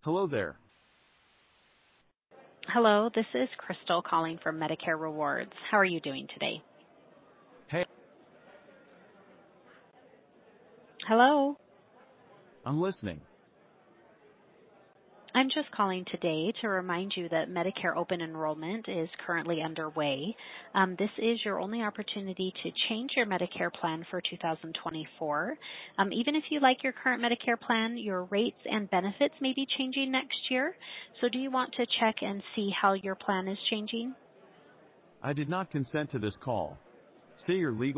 Hello there. Hello, this is Crystal calling from Medicare Rewards. How are you doing today? Hey, Hello. I'm listening. I'm just calling today to remind you that Medicare open enrollment is currently underway. This is your only opportunity to change your Medicare plan for 2024. Even if you like your current Medicare plan, your rates and benefits may be changing next year. So do you want to check and see how your plan is changing? I did not consent to this call. Say your legal